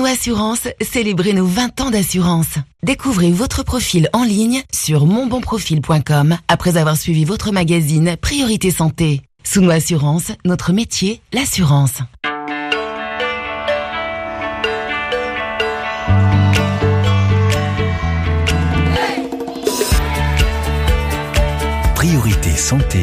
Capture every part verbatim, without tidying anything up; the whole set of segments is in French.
Assurance, célébrez nos vingt ans d'assurance. Découvrez votre profil en ligne sur mon bon profil point com après avoir suivi votre magazine Priorité Santé. Souno Assurance, notre métier, l'assurance. Priorité Santé,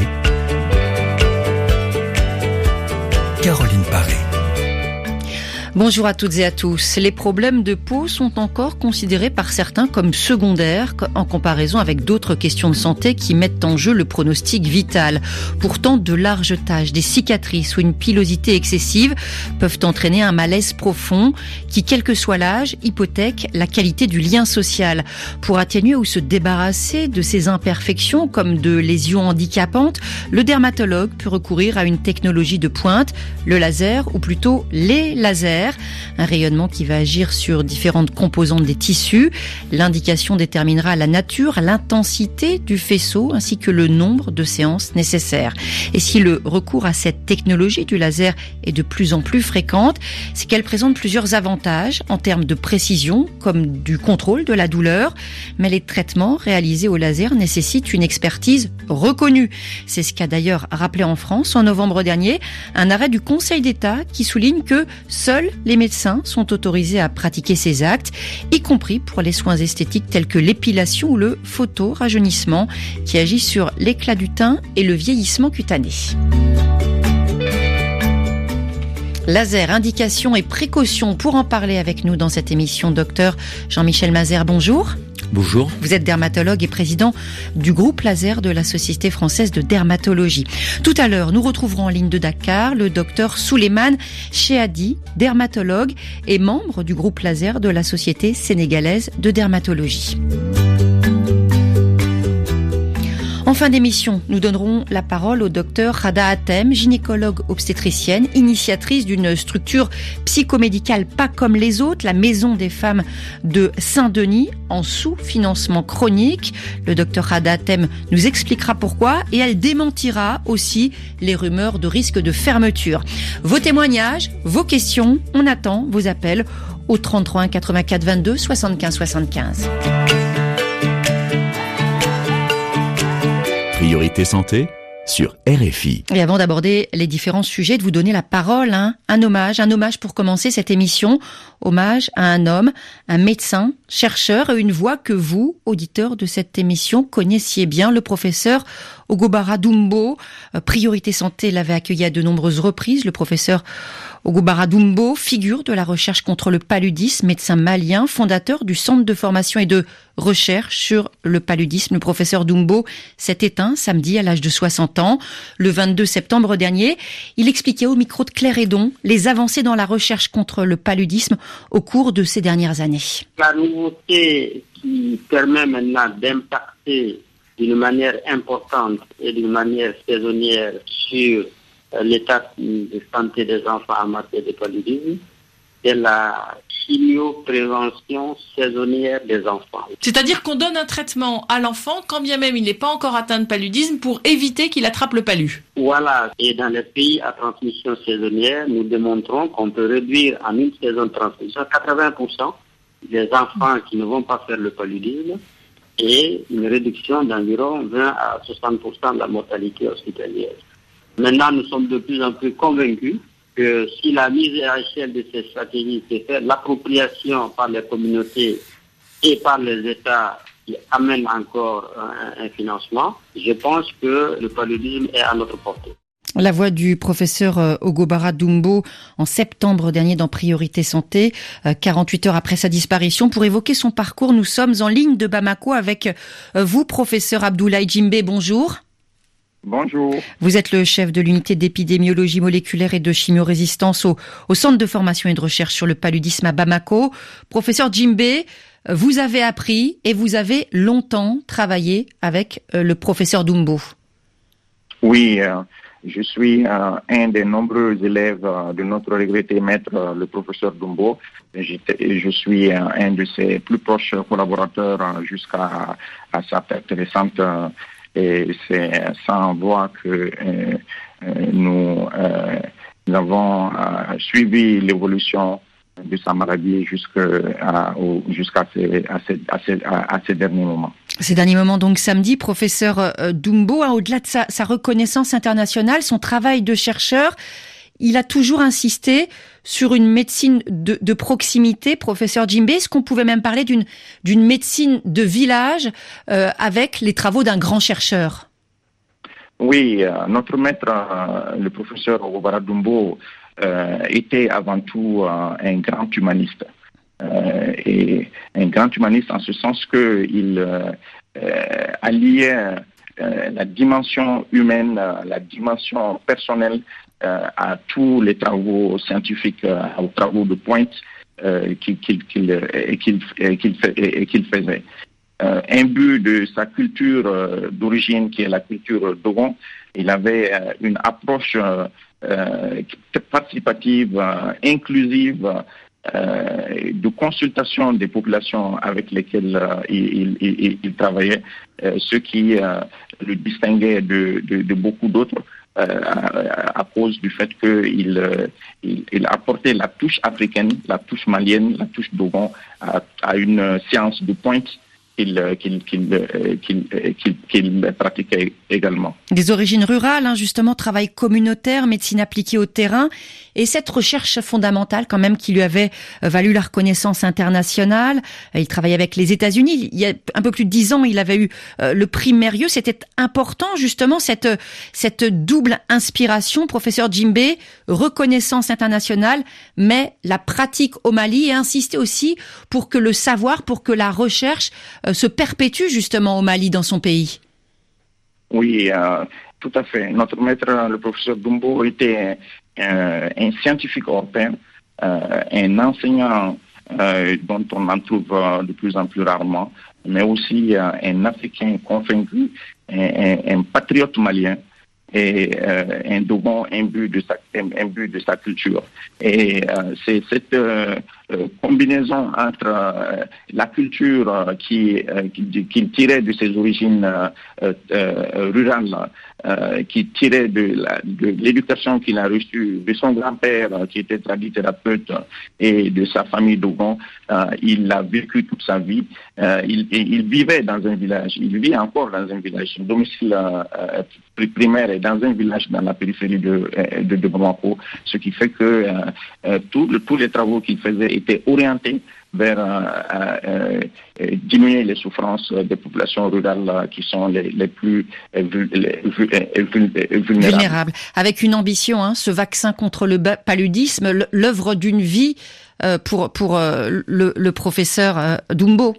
Caroline Paré. Bonjour à toutes et à tous. Les problèmes de peau sont encore considérés par certains comme secondaires en comparaison avec d'autres questions de santé qui mettent en jeu le pronostic vital. Pourtant, de larges taches, des cicatrices ou une pilosité excessive peuvent entraîner un malaise profond qui, quel que soit l'âge, hypothèque la qualité du lien social. Pour atténuer ou se débarrasser de ces imperfections comme de lésions handicapantes, le dermatologue peut recourir à une technologie de pointe, le laser ou plutôt les lasers. Un rayonnement qui va agir sur différentes composantes des tissus. L'indication déterminera la nature, l'intensité du faisceau ainsi que le nombre de séances nécessaires. Et si le recours à cette technologie du laser est de plus en plus fréquente, c'est qu'elle présente plusieurs avantages en termes de précision comme du contrôle de la douleur. Mais les traitements réalisés au laser nécessitent une expertise reconnue. C'est ce qu'a d'ailleurs rappelé en France en novembre dernier un arrêt du Conseil d'État qui souligne que seuls les médecins sont autorisés à pratiquer ces actes, y compris pour les soins esthétiques tels que l'épilation ou le photorajeunissement, qui agit sur l'éclat du teint et le vieillissement cutané. Laser, indications et précautions. Pour en parler avec nous dans cette émission, docteur Jean-Michel Mazère, bonjour. Bonjour. Vous êtes dermatologue et président du groupe Laser de la Société française de dermatologie. Tout à l'heure, nous retrouverons en ligne de Dakar le docteur Souleymane Chehadi, dermatologue et membre du groupe Laser de la Société sénégalaise de dermatologie. En fin d'émission, nous donnerons la parole au docteur Rada Hatem, gynécologue obstétricienne, initiatrice d'une structure psychomédicale pas comme les autres, la Maison des femmes de Saint-Denis, en sous-financement chronique. Le docteur Rada Hatem nous expliquera pourquoi et elle démentira aussi les rumeurs de risque de fermeture. Vos témoignages, vos questions, on attend vos appels au trente-trois un quatre-vingt-quatre vingt-deux soixante-quinze soixante-quinze. Priorité Santé sur R F I. Et avant d'aborder les différents sujets, de vous donner la parole, hein, un hommage, un hommage pour commencer cette émission, hommage à un homme, un médecin, chercheur et une voix que vous, auditeurs de cette émission, connaissiez bien, le professeur Ogobara Dumbo. Priorité Santé l'avait accueilli à de nombreuses reprises. Le professeur Ogobara Dumbo, figure de la recherche contre le paludisme, médecin malien, fondateur du Centre de formation et de recherche sur le paludisme. Le professeur Dumbo s'est éteint samedi à l'âge de soixante ans. Le vingt-deux septembre dernier, il expliquait au micro de Claire Hédon les avancées dans la recherche contre le paludisme au cours de ces dernières années. La nouveauté qui permet maintenant d'impacter d'une manière importante et d'une manière saisonnière sur l'état de santé des enfants en matière de paludisme, c'est la chimioprévention saisonnière des enfants. C'est-à-dire qu'on donne un traitement à l'enfant quand bien même il n'est pas encore atteint de paludisme pour éviter qu'il attrape le palu. Voilà, et dans les pays à transmission saisonnière, nous démontrons qu'on peut réduire en une saison de transmission quatre-vingts pour cent des enfants qui ne vont pas faire le paludisme et une réduction d'environ vingt à soixante pour cent de la mortalité hospitalière. Maintenant, nous sommes de plus en plus convaincus que si la mise à l'échelle de ces stratégies se fait, l'appropriation par les communautés et par les États qui amènent encore un, un financement, je pense que le paludisme est à notre portée. La voix du professeur Ogobara Dumbo en septembre dernier dans Priorité Santé, quarante-huit heures après sa disparition. Pour évoquer son parcours, nous sommes en ligne de Bamako avec vous, professeur Abdoulaye Djimbe. Bonjour. Bonjour. Vous êtes le chef de l'unité d'épidémiologie moléculaire et de chimiorésistance au, au Centre de formation et de recherche sur le paludisme à Bamako. Professeur Djimbe, vous avez appris et vous avez longtemps travaillé avec euh, le professeur Dumbo. Oui, euh, je suis euh, un des nombreux élèves euh, de notre regretté maître, euh, le professeur Dumbo. J'étais, je suis euh, un de ses plus proches collaborateurs euh, jusqu'à à sa perte récente. Euh, Et c'est sans voir que euh, euh, nous, euh, nous avons euh, suivi l'évolution de sa maladie jusqu'à, jusqu'à ces, à ces, à ces, à ces derniers moments. Ces derniers moments, donc samedi, professeur euh, Doumbos, hein, au-delà de sa, sa reconnaissance internationale, son travail de chercheur, il a toujours insisté sur une médecine de, de proximité, professeur Djimbe. Est-ce qu'on pouvait même parler d'une, d'une médecine de village euh, avec les travaux d'un grand chercheur? Oui, euh, notre maître, euh, le professeur Ogobara Doumbos, euh, était avant tout euh, un grand humaniste. Euh, et un grand humaniste en ce sens qu'il euh, euh, alliait euh, la dimension humaine, euh, la dimension personnelle euh, à tous les travaux scientifiques, euh, aux travaux de pointe euh, qu'il, qu'il, qu'il, et qu'il, et qu'il, et qu'il faisait. Euh, imbu de sa culture euh, d'origine, qui est la culture Dogon, il avait euh, une approche euh, euh, participative, euh, inclusive, euh, de consultation des populations avec lesquelles euh, il, il, il, il travaillait, euh, ce qui euh, le distinguait de, de, de beaucoup d'autres. Euh, à, à cause du fait qu'il euh, il, il apportait la touche africaine, la touche malienne, la touche Dogon à, à une science de pointe qu'il qu'il, qu'il, qu'il, qu'il, qu'il pratiquait également. Des origines rurales, hein, justement, travail communautaire, médecine appliquée au terrain, et cette recherche fondamentale quand même qui lui avait valu la reconnaissance internationale. Il travaillait avec les États-Unis. Il y a un peu plus de dix ans, il avait eu euh, le prix Mérieux. C'était important, justement, cette, cette double inspiration, professeur Djimbe, reconnaissance internationale, mais la pratique au Mali, et insister aussi pour que le savoir, pour que la recherche euh, se perpétue justement au Mali, dans son pays. Oui, euh, tout à fait. Notre maître, le professeur Doumbos, était euh, un scientifique européen, euh, un enseignant euh, dont on en trouve euh, de plus en plus rarement, mais aussi euh, un Africain convaincu, un, un, un patriote malien et euh, un Dogon imbu de sa, imbu de sa culture. Et euh, c'est cette euh, combinaison entre euh, la culture euh, qui, euh, qui, qui tirait de ses origines euh, euh, rurales, euh, qui tirait de, la, de l'éducation qu'il a reçue de son grand-père euh, qui était tradithérapeute et de sa famille Dogon. Euh, il l'a vécu toute sa vie. Euh, il, il vivait dans un village. Il vit encore dans un village. Son domicile euh, primaire est dans un village dans la périphérie de, de, de Bamako, ce qui fait que euh, euh, tout, le, tous les travaux qu'il faisait étaient orientés vers euh, euh, euh, diminuer les souffrances des populations rurales euh, qui sont les, les plus euh, vul, les, euh, vulnérables. vulnérables. Avec une ambition, hein, ce vaccin contre le paludisme, l'œuvre d'une vie euh, pour, pour euh, le, le professeur euh, Doumbos.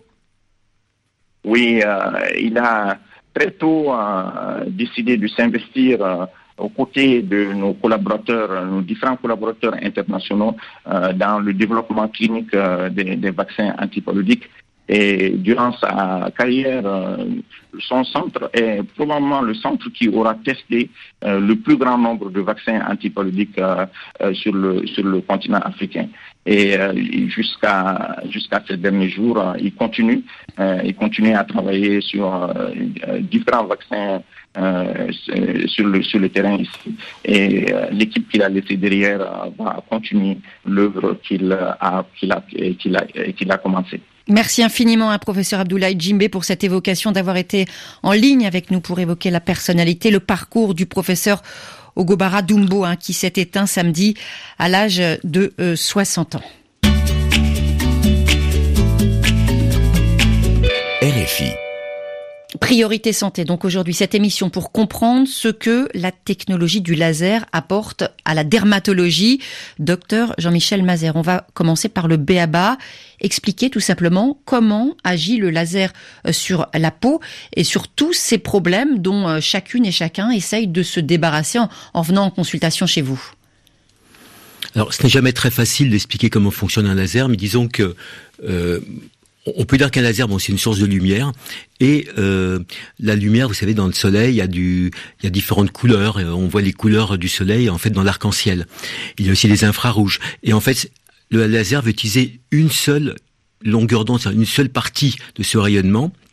Oui, euh, il a très tôt euh, décidé de s'investir euh, aux côtés de nos collaborateurs, nos différents collaborateurs internationaux euh, dans le développement clinique euh, des, des vaccins antipaludiques. Et durant sa carrière, euh, son centre est probablement le centre qui aura testé euh, le plus grand nombre de vaccins antipaludiques euh, euh, sur le sur le continent africain. Et euh, jusqu'à jusqu'à ces derniers jours, euh, il continue, euh, il continue à travailler sur euh, différents vaccins euh, sur le sur le terrain ici. Et euh, l'équipe qu'il a laissée derrière euh, va continuer l'œuvre qu'il a qu'il a qu'il a qu'il a commencé. Merci infiniment à professeur Abdoulaye Djimbe pour cette évocation, d'avoir été en ligne avec nous pour évoquer la personnalité, le parcours du professeur Ogobara Doumbos, hein, qui s'est éteint samedi à l'âge de euh, soixante ans. R F I. Priorité santé, donc aujourd'hui cette émission pour comprendre ce que la technologie du laser apporte à la dermatologie. Docteur Jean-Michel Mazère, on va commencer par le B A B A. Expliquer tout simplement comment agit le laser sur la peau et sur tous ces problèmes dont chacune et chacun essaye de se débarrasser en, en venant en consultation chez vous. Alors, ce n'est jamais très facile d'expliquer comment fonctionne un laser, mais disons que euh, on peut dire qu'un laser, bon, c'est une source de lumière, et euh, la lumière, vous savez, dans le soleil, il y a du, il y a différentes couleurs. On voit les couleurs du soleil, en fait, dans l'arc-en-ciel. Il y a aussi les infrarouges, et en fait, le laser veut utiliser une seule longueur d'onde, une seule partie de ce rayonnement.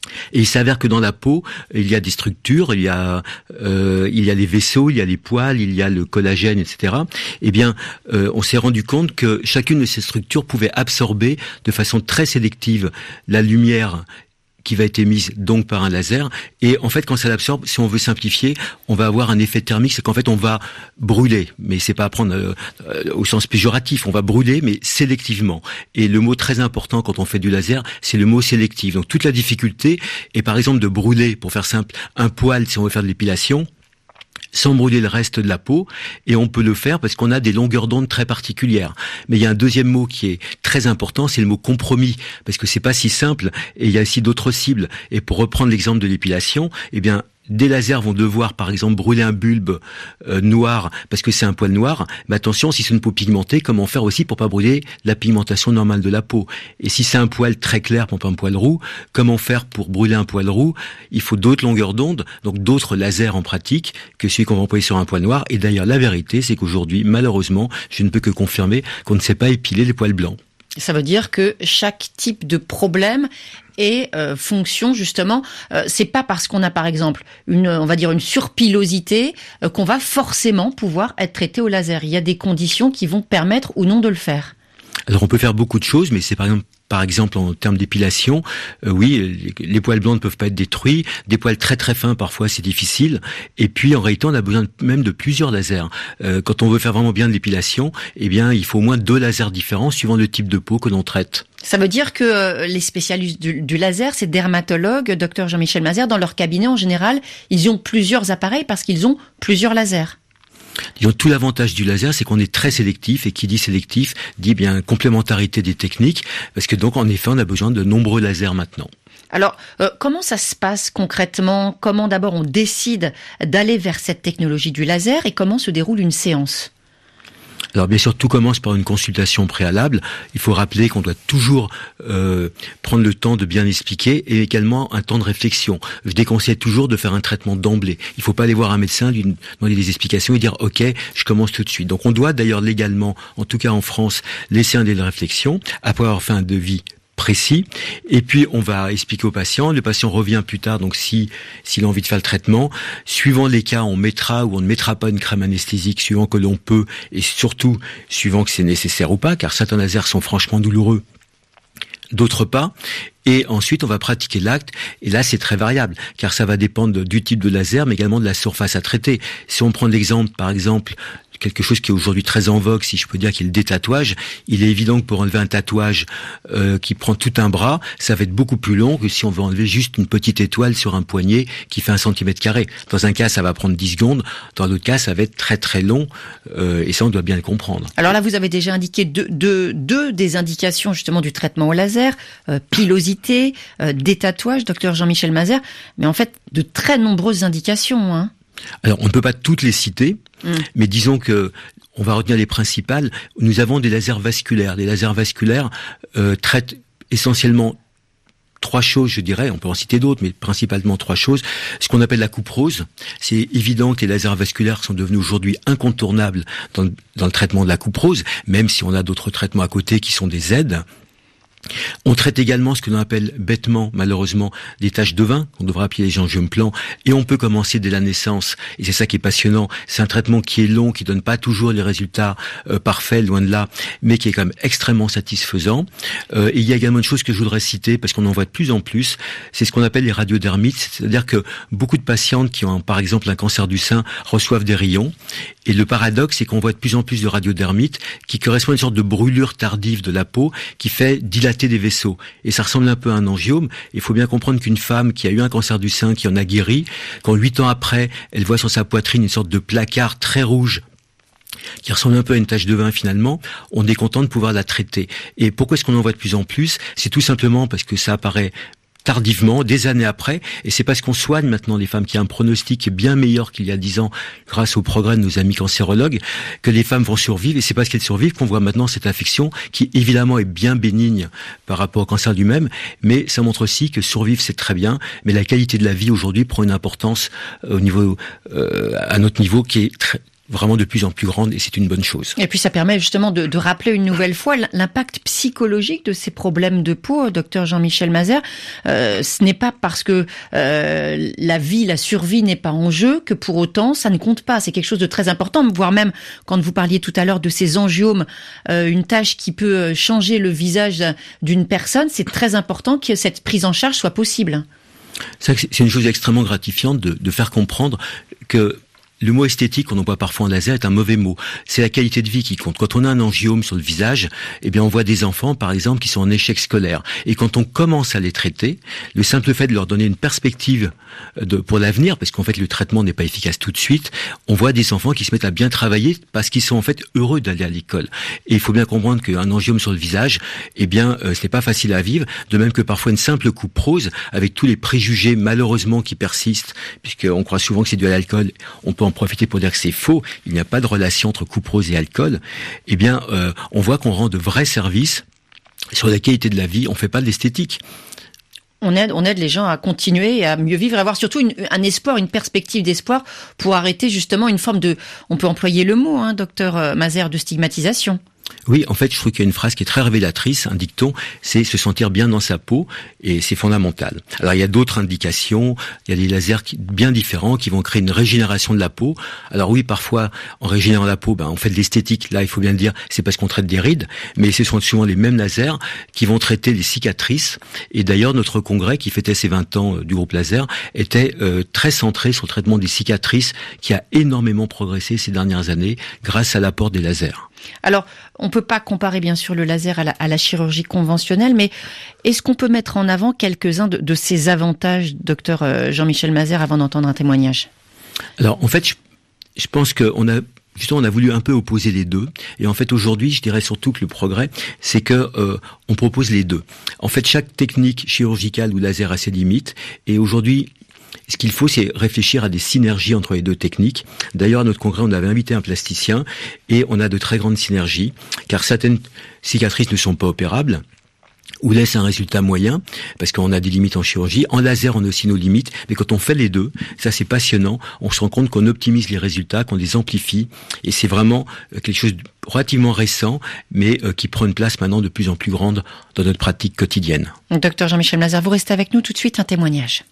Et il s'avère que dans la peau, il y a des structures, il y a euh, il y a les vaisseaux, il y a les poils, il y a le collagène, et cetera. Eh bien, euh, on s'est rendu compte que chacune de ces structures pouvait absorber de façon très sélective la lumière qui va être émise donc par un laser. Et en fait, quand ça l'absorbe, si on veut simplifier, on va avoir un effet thermique, c'est qu'en fait, on va brûler. Mais c'est pas à prendre euh, euh, au sens péjoratif. On va brûler, mais sélectivement. Et le mot très important quand on fait du laser, c'est le mot sélectif. Donc toute la difficulté est par exemple de brûler, pour faire simple, un poil si on veut faire de l'épilation, sans brûler le reste de la peau, et on peut le faire parce qu'on a des longueurs d'onde très particulières. Mais il y a un deuxième mot qui est très important, c'est le mot compromis, parce que c'est pas si simple, et il y a aussi d'autres cibles. Et pour reprendre l'exemple de l'épilation, eh bien, des lasers vont devoir, par exemple, brûler un bulbe euh, noir parce que c'est un poil noir. Mais attention, si c'est une peau pigmentée, comment faire aussi pour pas brûler la pigmentation normale de la peau? Et si c'est un poil très clair, pour pas un poil roux, comment faire pour brûler un poil roux? Il faut d'autres longueurs d'onde, donc d'autres lasers en pratique que celui qu'on va employer sur un poil noir. Et d'ailleurs, la vérité, c'est qu'aujourd'hui, malheureusement, je ne peux que confirmer qu'on ne sait pas épiler les poils blancs. Ça veut dire que chaque type de problème et euh, fonction justement, euh, c'est pas parce qu'on a par exemple une, on va dire une surpilosité euh, qu'on va forcément pouvoir être traité au laser. Il y a des conditions qui vont permettre ou non de le faire. Alors on peut faire beaucoup de choses, mais c'est par exemple Par exemple, en termes d'épilation, euh, oui, les, les poils blancs ne peuvent pas être détruits. Des poils très très fins, parfois, c'est difficile. Et puis, en réalité, on a besoin même de plusieurs lasers. Euh, quand on veut faire vraiment bien de l'épilation, eh bien, il faut au moins deux lasers différents suivant le type de peau que l'on traite. Ça veut dire que euh, les spécialistes du, du laser, ces dermatologues, docteur Jean-Michel Mazère, dans leur cabinet en général, ils ont plusieurs appareils parce qu'ils ont plusieurs lasers. Disons, tout l'avantage du laser, c'est qu'on est très sélectif, et qui dit sélectif dit bien complémentarité des techniques, parce que donc en effet, on a besoin de nombreux lasers maintenant. Alors, euh, comment ça se passe concrètement? Comment d'abord on décide d'aller vers cette technologie du laser et comment se déroule une séance? Alors bien sûr, tout commence par une consultation préalable. Il faut rappeler qu'on doit toujours euh, prendre le temps de bien expliquer et également un temps de réflexion. Je déconseille toujours de faire un traitement d'emblée. Il ne faut pas aller voir un médecin, lui demander des explications et dire « Ok, je commence tout de suite ». Donc on doit d'ailleurs légalement, en tout cas en France, laisser un délai de réflexion après avoir fait un devis précis, et puis on va expliquer au patient. Le patient revient plus tard, donc si s'il a envie de faire le traitement, suivant les cas, on mettra ou on ne mettra pas une crème anesthésique, suivant que l'on peut, et surtout suivant que c'est nécessaire ou pas, car certains lasers sont franchement douloureux, d'autres pas. Et ensuite, on va pratiquer l'acte. Et là, c'est très variable, car ça va dépendre du type de laser, mais également de la surface à traiter. Si on prend l'exemple, par exemple, quelque chose qui est aujourd'hui très en vogue, si je peux dire, qui est le détatouage, il est évident que pour enlever un tatouage euh, qui prend tout un bras, ça va être beaucoup plus long que si on veut enlever juste une petite étoile sur un poignet qui fait un centimètre carré. Dans un cas, ça va prendre dix secondes. Dans l'autre cas, ça va être très très long. Euh, et ça, on doit bien le comprendre. Alors là, vous avez déjà indiqué deux, deux, deux des indications justement du traitement au laser, euh, pilosité, euh, détatouage, docteur Jean-Michel Mazère, mais en fait, de très nombreuses indications, hein. Alors, on ne peut pas toutes les citer, mmh. mais disons que on va retenir les principales. Nous avons des lasers vasculaires. Les lasers vasculaires euh, traitent essentiellement trois choses, je dirais. On peut en citer d'autres, mais principalement trois choses. Ce qu'on appelle la coupe rose. C'est évident que les lasers vasculaires sont devenus aujourd'hui incontournables dans le, dans le traitement de la coupe rose, même si on a d'autres traitements à côté qui sont des aides. On traite également ce que l'on appelle bêtement, malheureusement, des taches de vin, qu'on devrait appeler les angioimplants, et on peut commencer dès la naissance, et c'est ça qui est passionnant. C'est un traitement qui est long, qui donne pas toujours les résultats euh, parfaits, loin de là, mais qui est quand même extrêmement satisfaisant. Euh, et il y a également une chose que je voudrais citer, parce qu'on en voit de plus en plus, c'est ce qu'on appelle les radiodermites, c'est-à-dire que beaucoup de patientes qui ont, par exemple, un cancer du sein, reçoivent des rayons, et le paradoxe, c'est qu'on voit de plus en plus de radiodermites qui correspondent à une sorte de brûlure tardive de la peau, qui fait dilater des vaisseaux. Et ça ressemble un peu à un angiome. Il faut bien comprendre qu'une femme qui a eu un cancer du sein, qui en a guéri, quand huit ans après, elle voit sur sa poitrine une sorte de placard très rouge, qui ressemble un peu à une tache de vin finalement, on est content de pouvoir la traiter. Et pourquoi est-ce qu'on en voit de plus en plus? C'est tout simplement parce que ça apparaît tardivement, des années après, et c'est parce qu'on soigne maintenant les femmes, qui a un pronostic bien meilleur qu'il y a dix ans, grâce au progrès de nos amis cancérologues, que les femmes vont survivre, et c'est parce qu'elles survivent qu'on voit maintenant cette infection, qui évidemment est bien bénigne par rapport au cancer lui-même, mais ça montre aussi que survivre c'est très bien, mais la qualité de la vie aujourd'hui prend une importance au niveau, euh, à notre niveau, qui est très, vraiment de plus en plus grande et c'est une bonne chose. Et puis ça permet justement de, de rappeler une nouvelle fois l'impact psychologique de ces problèmes de peau, docteur Jean-Michel Mazères. Euh, ce n'est pas parce que euh, la vie, la survie n'est pas en jeu que pour autant ça ne compte pas. C'est quelque chose de très important, voire même quand vous parliez tout à l'heure de ces angiomes, euh, une tâche qui peut changer le visage d'une personne, c'est très important que cette prise en charge soit possible. C'est une chose extrêmement gratifiante de, de faire comprendre que le mot esthétique qu'on emploie parfois en laser est un mauvais mot. C'est la qualité de vie qui compte. Quand on a un angiome sur le visage, eh bien on voit des enfants, par exemple, qui sont en échec scolaire. Et quand on commence à les traiter, le simple fait de leur donner une perspective de, pour l'avenir, parce qu'en fait le traitement n'est pas efficace tout de suite, on voit des enfants qui se mettent à bien travailler parce qu'ils sont en fait heureux d'aller à l'école. Et il faut bien comprendre qu'un angiome sur le visage, eh bien euh, ce n'est pas facile à vivre, de même que parfois une simple coupe rose, avec tous les préjugés malheureusement qui persistent, puisqu'on croit souvent que c'est dû à l'alcool, on peut en profiter pour dire que c'est faux, il n'y a pas de relation entre coupe rose et alcool, eh bien, euh, on voit qu'on rend de vrais services sur la qualité de la vie, on fait pas de l'esthétique. On aide, on aide les gens à continuer et à mieux vivre, à avoir surtout une, un espoir, une perspective d'espoir pour arrêter justement une forme de, on peut employer le mot, hein, docteur Mazères, de stigmatisation. Oui, en fait, je trouve qu'il y a une phrase qui est très révélatrice, un dicton, c'est se sentir bien dans sa peau, et c'est fondamental. Alors, il y a d'autres indications, il y a des lasers qui, bien différents qui vont créer une régénération de la peau. Alors oui, parfois, en régénérant la peau, ben, on fait de l'esthétique, là, il faut bien le dire, c'est parce qu'on traite des rides, mais ce sont souvent les mêmes lasers qui vont traiter les cicatrices, et d'ailleurs, notre congrès, qui fêtait ses vingt ans du groupe laser, était euh, très centré sur le traitement des cicatrices, qui a énormément progressé ces dernières années, grâce à l'apport des lasers. Alors, on peut pas comparer bien sûr le laser à la, à la chirurgie conventionnelle, mais est-ce qu'on peut mettre en avant quelques-uns de, de ces avantages, docteur Jean-Michel Mazères, avant d'entendre un témoignage? Alors, en fait, je, je pense qu'on a justement on a voulu un peu opposer les deux, et en fait aujourd'hui, je dirais surtout que le progrès, c'est que euh, on propose les deux. En fait, chaque technique chirurgicale ou laser a ses limites, et aujourd'hui, ce qu'il faut, c'est réfléchir à des synergies entre les deux techniques. D'ailleurs, à notre congrès, on avait invité un plasticien et on a de très grandes synergies, car certaines cicatrices ne sont pas opérables ou laissent un résultat moyen, parce qu'on a des limites en chirurgie. En laser, on a aussi nos limites, mais quand on fait les deux, ça c'est passionnant, on se rend compte qu'on optimise les résultats, qu'on les amplifie, et c'est vraiment quelque chose de relativement récent, mais qui prend une place maintenant de plus en plus grande dans notre pratique quotidienne. Docteur Jean-Michel Mazères, vous restez avec nous tout de suite, un témoignage.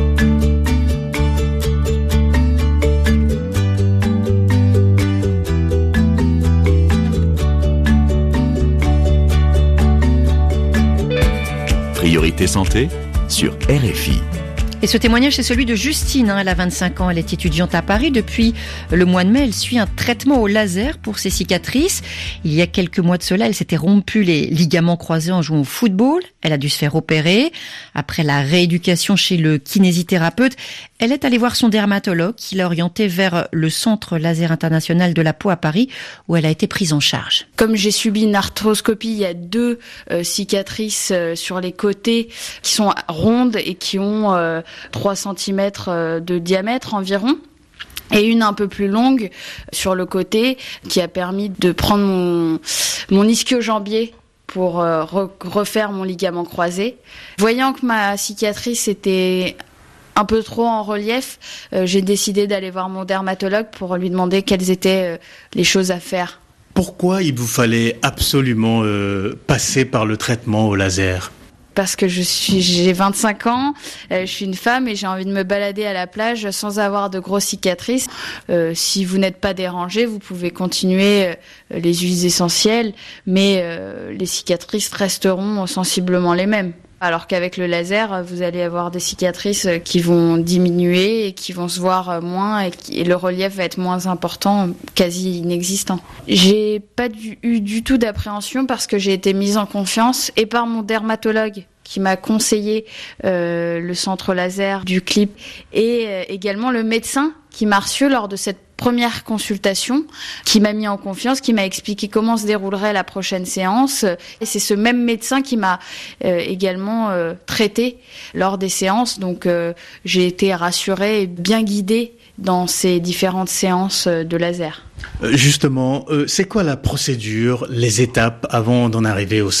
Priorité santé sur R F I. Et ce témoignage, c'est celui de Justine. Elle a vingt-cinq ans, elle est étudiante à Paris. Depuis le mois de mai, elle suit un traitement au laser pour ses cicatrices. Il y a quelques mois de cela, elle s'était rompu les ligaments croisés en jouant au football. Elle a dû se faire opérer. Après la rééducation chez le kinésithérapeute, elle est allée voir son dermatologue qui l'a orientée vers le Centre Laser International de la Peau à Paris, où elle a été prise en charge. Comme j'ai subi une arthroscopie, il y a deux euh, cicatrices euh, sur les côtés qui sont rondes et qui ont euh, trois centimètres de diamètre environ, et une un peu plus longue sur le côté qui a permis de prendre mon, mon ischio-jambier pour euh, re- refaire mon ligament croisé. Voyant que ma cicatrice était un peu trop en relief, euh, j'ai décidé d'aller voir mon dermatologue pour lui demander quelles étaient euh, les choses à faire. Pourquoi il vous fallait absolument euh, passer par le traitement au laser ? Parce que je suis, j'ai vingt-cinq ans, euh, je suis une femme et j'ai envie de me balader à la plage sans avoir de grosses cicatrices. Euh, si vous n'êtes pas dérangé, vous pouvez continuer euh, les huiles essentielles, mais euh, les cicatrices resteront sensiblement les mêmes. Alors qu'avec le laser, vous allez avoir des cicatrices qui vont diminuer et qui vont se voir moins, et, qui, et le relief va être moins important, quasi inexistant. J'ai pas du, eu du tout d'appréhension parce que j'ai été mise en confiance et par mon dermatologue qui m'a conseillé euh, le centre laser du clip, et euh, également le médecin qui m'a reçu lors de cette première consultation, qui m'a mis en confiance, qui m'a expliqué comment se déroulerait la prochaine séance. Et c'est ce même médecin qui m'a euh, également euh, traité lors des séances. Donc euh, j'ai été rassurée et bien guidée dans ces différentes séances de laser. Justement, euh, c'est quoi la procédure, les étapes avant d'en arriver aux séances ?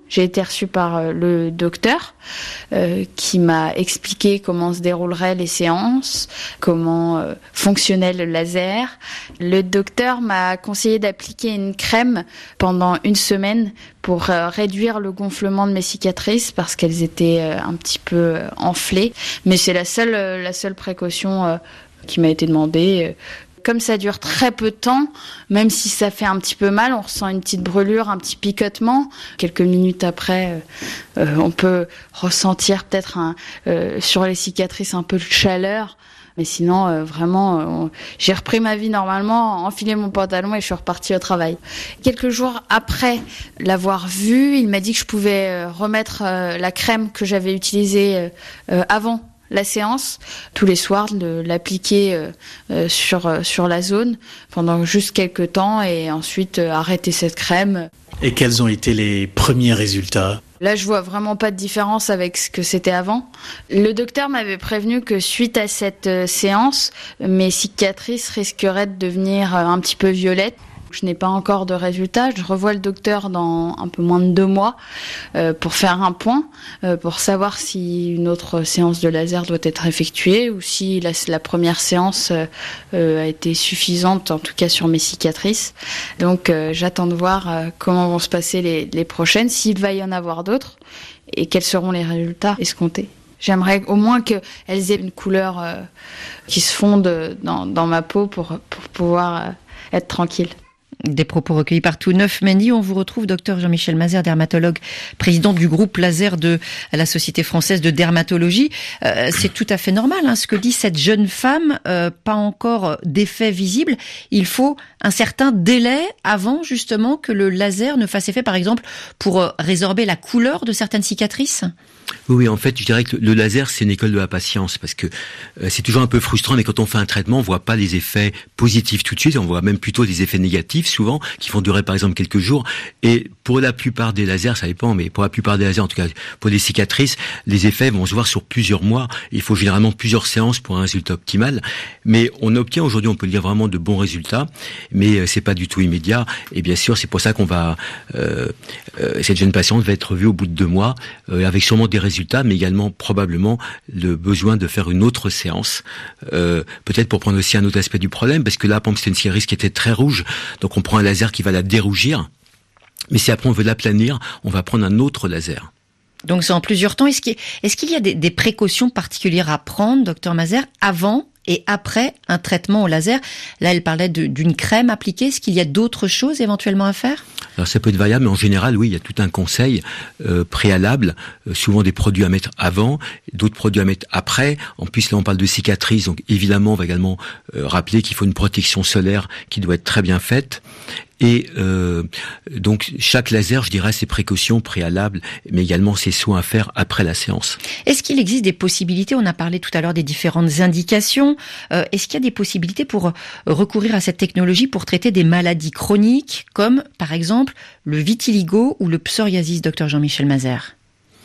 J'ai été reçue par euh, le docteur euh, qui m'a expliqué comment se dérouleraient les séances, comment euh, fonctionnait le laser. Le docteur m'a conseillé d'appliquer une crème pendant une semaine pour euh, réduire le gonflement de mes cicatrices parce qu'elles étaient euh, un petit peu euh, enflées. Mais c'est la seule, euh, la seule précaution euh, qui m'a été demandée. Euh, Comme ça dure très peu de temps, même si ça fait un petit peu mal, on ressent une petite brûlure, un petit picotement. Quelques minutes après, euh, on peut ressentir peut-être un, euh, sur les cicatrices un peu de chaleur. Mais sinon, euh, vraiment, euh, j'ai repris ma vie normalement, enfilé mon pantalon et je suis repartie au travail. Quelques jours après l'avoir vu, il m'a dit que je pouvais euh, remettre euh, la crème que j'avais utilisée euh, euh, avant la séance, tous les soirs, de l'appliquer euh, euh, sur euh, sur la zone pendant juste quelques temps et ensuite euh, arrêter cette crème. Et quels ont été les premiers résultats ? Là, je vois vraiment pas de différence avec ce que c'était avant. Le docteur m'avait prévenu que suite à cette euh, séance, mes cicatrices risqueraient de devenir euh, un petit peu violettes. Je n'ai pas encore de résultats. Je revois le docteur dans un peu moins de deux mois euh, pour faire un point, euh, pour savoir si une autre séance de laser doit être effectuée ou si la, la première séance euh, a été suffisante, en tout cas sur mes cicatrices. Donc euh, j'attends de voir euh, comment vont se passer les, les prochaines, s'il va y en avoir d'autres et quels seront les résultats escomptés. J'aimerais au moins qu'elles aient une couleur euh, qui se fonde dans, dans ma peau pour, pour pouvoir euh, être tranquille. Des propos recueillis par Tout Neuf Mendy. On vous retrouve, docteur Jean-Michel Mazère, dermatologue, président du groupe laser de la Société française de dermatologie. Euh, c'est tout à fait normal, hein, ce que dit cette jeune femme. Euh, pas encore d'effet visible. Il faut un certain délai avant, justement, que le laser ne fasse effet, par exemple, pour euh, résorber la couleur de certaines cicatrices. Oui, en fait, je dirais que le laser, c'est une école de la patience, parce que euh, c'est toujours un peu frustrant, mais quand on fait un traitement, on voit pas les effets positifs tout de suite, on voit même plutôt des effets négatifs, souvent, qui vont durer, par exemple, quelques jours. Et pour la plupart des lasers, ça dépend, mais pour la plupart des lasers, en tout cas, pour les cicatrices, les effets vont se voir sur plusieurs mois. Il faut généralement plusieurs séances pour un résultat optimal. Mais on obtient aujourd'hui, on peut dire vraiment de bons résultats, mais euh, c'est pas du tout immédiat. Et bien sûr, c'est pour ça qu'on va, euh, euh, cette jeune patiente va être revue au bout de deux mois, euh, avec sûrement des résultats, mais également probablement le besoin de faire une autre séance, euh, peut-être pour prendre aussi un autre aspect du problème, parce que là, par exemple, c'était une cicatrice qui était très rouge, donc on prend un laser qui va la dérougir, mais si après on veut l'aplanir, on va prendre un autre laser. Donc c'est en plusieurs temps. Est-ce qu'il y a, est-ce qu'il y a des, des précautions particulières à prendre, docteur Mazère, avant et après un traitement au laser? Là, elle parlait de, d'une crème appliquée. Est-ce qu'il y a d'autres choses éventuellement à faire? Alors ça peut être variable, mais en général, oui, il y a tout un conseil euh, préalable, euh, souvent des produits à mettre avant, d'autres produits à mettre après. En plus, là, on parle de cicatrices, donc évidemment, on va également euh, rappeler qu'il faut une protection solaire qui doit être très bien faite. Et euh, donc chaque laser, je dirais, ses précautions préalables, mais également ses soins à faire après la séance. Est-ce qu'il existe des possibilités, on a parlé tout à l'heure des différentes indications, euh, est-ce qu'il y a des possibilités pour recourir à cette technologie pour traiter des maladies chroniques, comme par exemple le vitiligo ou le psoriasis, docteur Jean-Michel Mazère?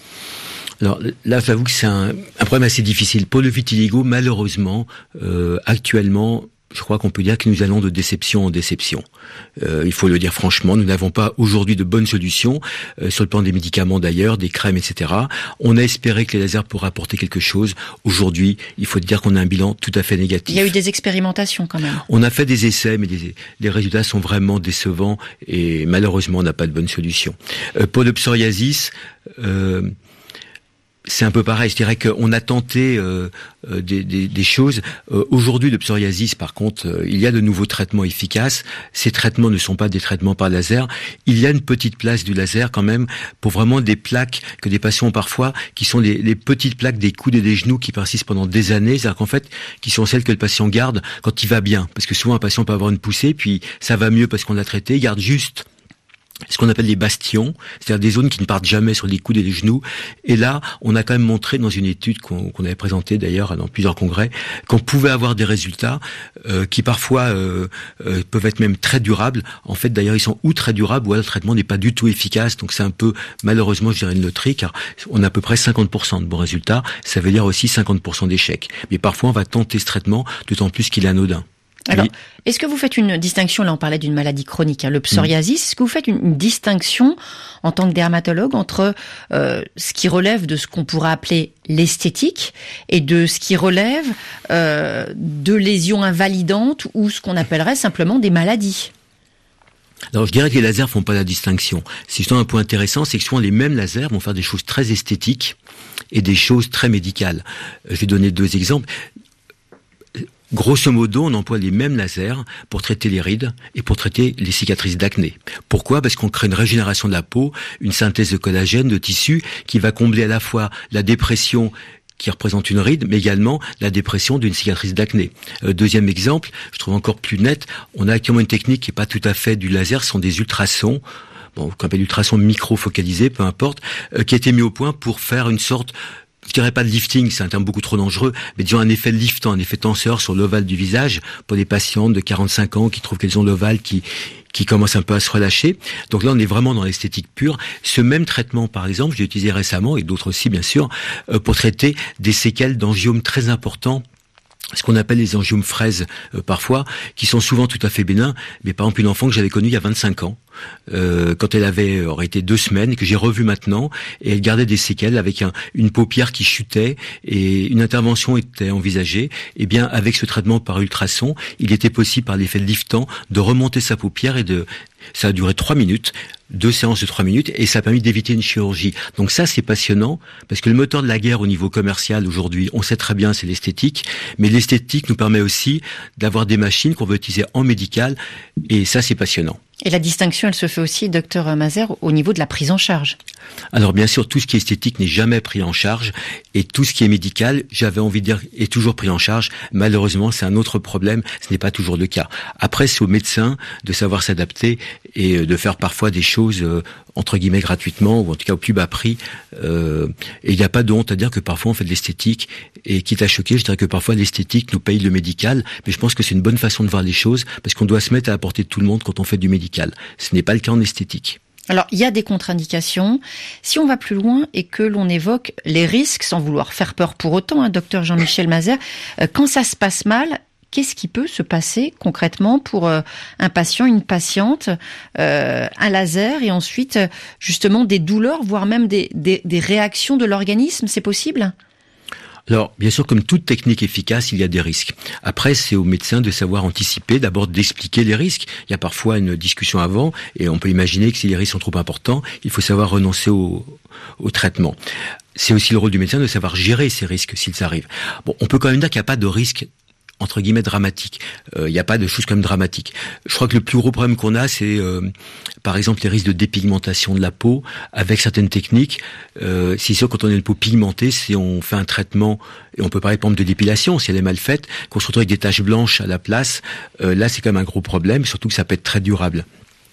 Alors là, j'avoue que c'est un, un problème assez difficile. Pour le vitiligo, malheureusement, euh, actuellement, je crois qu'on peut dire que nous allons de déception en déception. Euh, il faut le dire franchement, nous n'avons pas aujourd'hui de bonnes solutions, euh, sur le plan des médicaments d'ailleurs, des crèmes, et cetera. On a espéré que les lasers pourraient apporter quelque chose. Aujourd'hui, il faut dire qu'on a un bilan tout à fait négatif. Il y a eu des expérimentations quand même. On a fait des essais, mais les, les résultats sont vraiment décevants et malheureusement, on n'a pas de bonne solution. Euh, pour le psoriasis, euh, c'est un peu pareil, je dirais qu'on a tenté euh, euh, des, des, des choses. Euh, aujourd'hui, le psoriasis, par contre, euh, il y a de nouveaux traitements efficaces. Ces traitements ne sont pas des traitements par laser. Il y a une petite place du laser quand même pour vraiment des plaques que des patients ont parfois, qui sont les, les petites plaques des coudes et des genoux qui persistent pendant des années. C'est-à-dire qu'en fait, qui sont celles que le patient garde quand il va bien. Parce que souvent, un patient peut avoir une poussée, puis ça va mieux parce qu'on l'a traité, il garde juste ce qu'on appelle les bastions, c'est-à-dire des zones qui ne partent jamais sur les coudes et les genoux. Et là, on a quand même montré dans une étude qu'on, qu'on avait présentée d'ailleurs dans plusieurs congrès, qu'on pouvait avoir des résultats euh, qui parfois euh, euh, peuvent être même très durables. En fait, d'ailleurs, ils sont ou très durables ou alors le traitement n'est pas du tout efficace. Donc c'est un peu, malheureusement, je dirais une loterie, car on a à peu près cinquante pour cent de bons résultats. Ça veut dire aussi cinquante pour cent d'échecs. Mais parfois, on va tenter ce traitement, d'autant plus qu'il est anodin. Alors, oui. Est-ce que vous faites une distinction, là on parlait d'une maladie chronique, hein, le psoriasis, mmh. est-ce que vous faites une, une distinction en tant que dermatologue entre euh, ce qui relève de ce qu'on pourrait appeler l'esthétique et de ce qui relève euh, de lésions invalidantes ou ce qu'on appellerait simplement des maladies? Alors je dirais que les lasers font pas la distinction. C'est justement un point intéressant, c'est que souvent les mêmes lasers vont faire des choses très esthétiques et des choses très médicales. Je vais donner deux exemples. Grosso modo, on emploie les mêmes lasers pour traiter les rides et pour traiter les cicatrices d'acné. Pourquoi ? Parce qu'on crée une régénération de la peau, une synthèse de collagène, de tissu, qui va combler à la fois la dépression qui représente une ride, mais également la dépression d'une cicatrice d'acné. Euh, deuxième exemple, je trouve encore plus net, on a actuellement une technique qui n'est pas tout à fait du laser, ce sont des ultrasons, bon, qu'on appelle ultrasons micro-focalisés, peu importe, euh, qui a été mis au point pour faire une sorte, je dirais pas de lifting, c'est un terme beaucoup trop dangereux, mais disons un effet liftant, un effet tenseur sur l'ovale du visage pour des patientes de quarante-cinq ans qui trouvent qu'elles ont l'ovale qui qui commence un peu à se relâcher. Donc là, on est vraiment dans l'esthétique pure. Ce même traitement, par exemple, j'ai utilisé récemment, et d'autres aussi, bien sûr, euh, pour traiter des séquelles d'angiomes très importants, ce qu'on appelle les angiomes fraises euh, parfois, qui sont souvent tout à fait bénins. Mais par exemple, une enfant que j'avais connue il y a vingt-cinq ans, euh, quand elle avait aurait été deux semaines, et que j'ai revue maintenant, et elle gardait des séquelles avec un, une paupière qui chutait, et une intervention était envisagée. Et bien, avec ce traitement par ultrason, il était possible, par l'effet liftant, de remonter sa paupière et de... Ça a duré trois minutes, deux séances de trois minutes, et ça a permis d'éviter une chirurgie. Donc ça, c'est passionnant, parce que le moteur de la guerre au niveau commercial aujourd'hui, on sait très bien, c'est l'esthétique, mais l'esthétique nous permet aussi d'avoir des machines qu'on veut utiliser en médical, et ça, c'est passionnant. Et la distinction, elle se fait aussi, docteur Mazère, au niveau de la prise en charge. Alors bien sûr, tout ce qui est esthétique n'est jamais pris en charge, et tout ce qui est médical, j'avais envie de dire, est toujours pris en charge. Malheureusement, c'est un autre problème, ce n'est pas toujours le cas. Après, c'est au médecin de savoir s'adapter et de faire parfois des choses, euh, entre guillemets, gratuitement, ou en tout cas au plus bas prix. Euh, et il n'y a pas de honte à dire que parfois on fait de l'esthétique, et quitte à choquer, je dirais que parfois l'esthétique nous paye le médical, mais je pense que c'est une bonne façon de voir les choses, parce qu'on doit se mettre à la portée de tout le monde quand on fait du médical. Ce n'est pas le cas en esthétique. Alors, il y a des contre-indications. Si on va plus loin et que l'on évoque les risques, sans vouloir faire peur pour autant, hein, docteur Jean-Michel Mazère, euh, quand ça se passe mal, qu'est-ce qui peut se passer concrètement pour euh, un patient, une patiente, euh, un laser et ensuite, justement, des douleurs, voire même des, des, des réactions de l'organisme, c'est possible ? Alors, bien sûr, comme toute technique efficace, il y a des risques. Après, c'est au médecin de savoir anticiper, d'abord d'expliquer les risques. Il y a parfois une discussion avant, et on peut imaginer que si les risques sont trop importants, il faut savoir renoncer au, au traitement. C'est aussi le rôle du médecin de savoir gérer ces risques s'ils arrivent. Bon, on peut quand même dire qu'il n'y a pas de risque entre guillemets dramatique. Il euh, n'y a pas de choses comme dramatiques. Je crois que le plus gros problème qu'on a, c'est euh, par exemple les risques de dépigmentation de la peau avec certaines techniques. Euh, c'est sûr, quand on a une peau pigmentée, si on fait un traitement, et on peut parler par exemple de l'épilation, si elle est mal faite, qu'on se retrouve avec des taches blanches à la place, euh, là c'est quand même un gros problème, surtout que ça peut être très durable.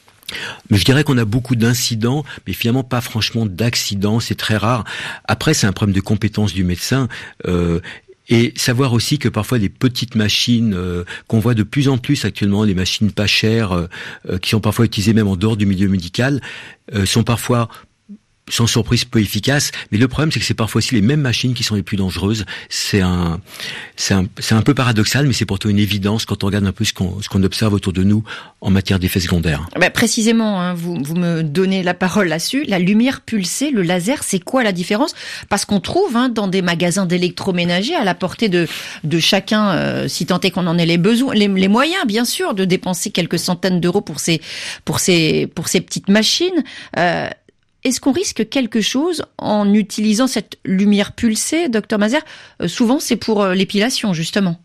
Mais je dirais qu'on a beaucoup d'incidents, mais finalement pas franchement d'accidents, c'est très rare. Après, c'est un problème de compétence du médecin. Euh, Et savoir aussi que parfois les petites machines euh, qu'on voit de plus en plus actuellement, les machines pas chères, euh, euh, qui sont parfois utilisées même en dehors du milieu médical, euh, sont parfois sans surprise peu efficaces. Mais le problème, c'est que c'est parfois aussi les mêmes machines qui sont les plus dangereuses. C'est un, c'est un, c'est un peu paradoxal, mais c'est pourtant une évidence quand on regarde un peu ce qu'on, ce qu'on observe autour de nous en matière d'effets secondaires. Ben précisément, hein, vous, vous me donnez la parole là-dessus. La lumière pulsée, le laser, c'est quoi la différence ? Parce qu'on trouve hein, dans des magasins d'électroménager à la portée de, de chacun, euh, si tant est qu'on en ait les besoins, les, les moyens, bien sûr, de dépenser quelques centaines d'euros pour ces, pour ces, pour ces petites machines. Euh, Est-ce qu'on risque quelque chose en utilisant cette lumière pulsée, docteur Mazère ? euh, Souvent, c'est pour euh, l'épilation, justement.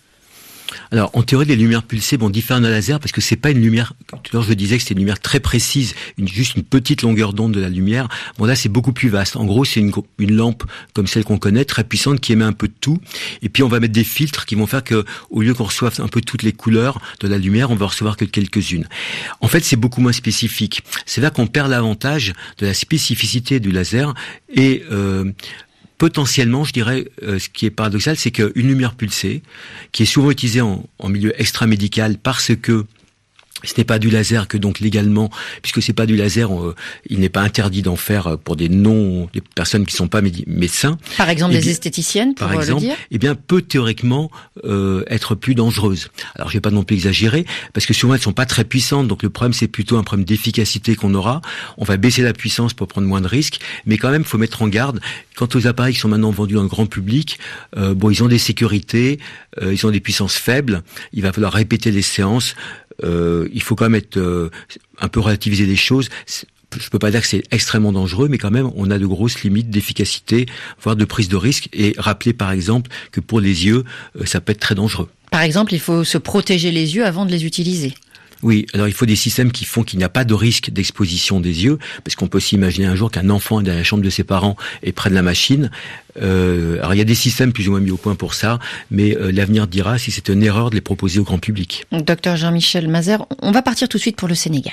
Alors, en théorie, les lumières pulsées vont différer d'un laser parce que c'est pas une lumière, tout à l'heure je disais que c'était une lumière très précise, une, juste une petite longueur d'onde de la lumière. Bon, là, c'est beaucoup plus vaste. En gros, c'est une, une lampe comme celle qu'on connaît, très puissante, qui émet un peu de tout. Et puis, on va mettre des filtres qui vont faire que, au lieu qu'on reçoive un peu toutes les couleurs de la lumière, on va recevoir que quelques-unes. En fait, c'est beaucoup moins spécifique. C'est là qu'on perd l'avantage de la spécificité du laser et, euh, potentiellement, je dirais, euh, ce qui est paradoxal, c'est qu'une lumière pulsée, qui est souvent utilisée en, en milieu extramédical parce que Ce n'est pas du laser que donc légalement, puisque c'est pas du laser, on, il n'est pas interdit d'en faire pour des non, des personnes qui sont pas médi- médecins. Par exemple, eh des bien, esthéticiennes, pour par exemple, le dire. Eh bien, peut théoriquement euh, être plus dangereuse. Alors, je vais pas non plus exagérer, parce que souvent elles sont pas très puissantes. Donc le problème, c'est plutôt un problème d'efficacité qu'on aura. On va baisser la puissance pour prendre moins de risques, mais quand même, faut mettre en garde. Quant aux appareils qui sont maintenant vendus dans le grand public, euh, bon, ils ont des sécurités, euh, ils ont des puissances faibles. Il va falloir répéter les séances. Euh, il faut quand même être euh, un peu relativiser les choses. Je peux pas dire que c'est extrêmement dangereux, mais quand même, on a de grosses limites d'efficacité, voire de prise de risque. Et rappeler, par exemple, que pour les yeux, euh, ça peut être très dangereux. Par exemple, il faut se protéger les yeux avant de les utiliser. Oui, alors il faut des systèmes qui font qu'il n'y a pas de risque d'exposition des yeux, parce qu'on peut aussi imaginer un jour qu'un enfant est dans la chambre de ses parents et prenne la machine. Euh, alors il y a des systèmes plus ou moins mis au point pour ça, mais euh, l'avenir dira si c'est une erreur de les proposer au grand public. Docteur Jean-Michel Mazère, on va partir tout de suite pour le Sénégal.